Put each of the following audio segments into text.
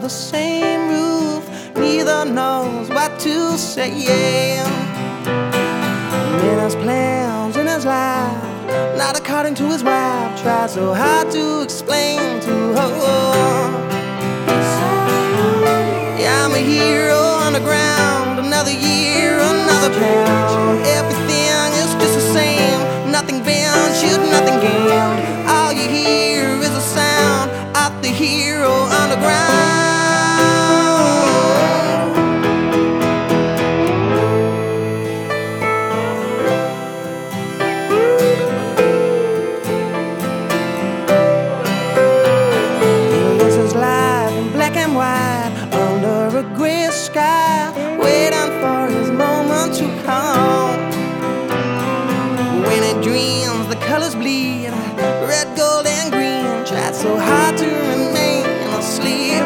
the same roof, neither knows what to say. In his plans, in his life, not according to his wife, tried so hard to explain to her. Yeah, I'm a hero underground, another year, another pound. Everything is just the same, nothing ventured, nothing gained. All you hear is a sound of the hero underground. Black and white under a gray sky, waiting for his moment to come. When he dreams, the colors bleed, red, gold, and green. Tried so hard to remain asleep.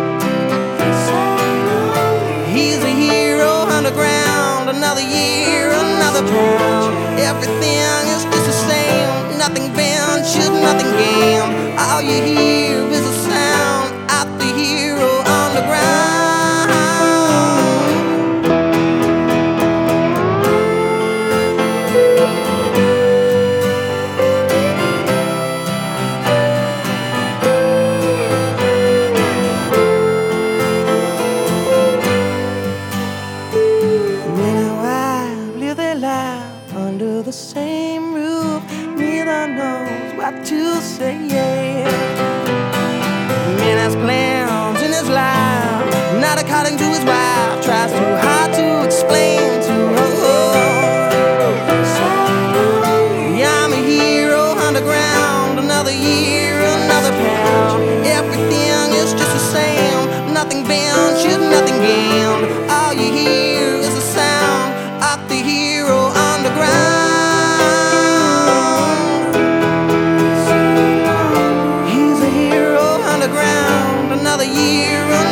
He's a hero underground, another year, another pound. Everything is just the same, nothing ventured, nothing gained. All you hear is a sound of the hero underground. Many wives live their life under the same roof, neither knows what to say. Man has plans in his life, not according to his wife, tries too hard to explain to her. Yeah, I'm a hero underground, another year, another pound. Everything is just the same, nothing ventured, nothing gained. All you hear is the sound of the hero underground. He's a hero underground, another year,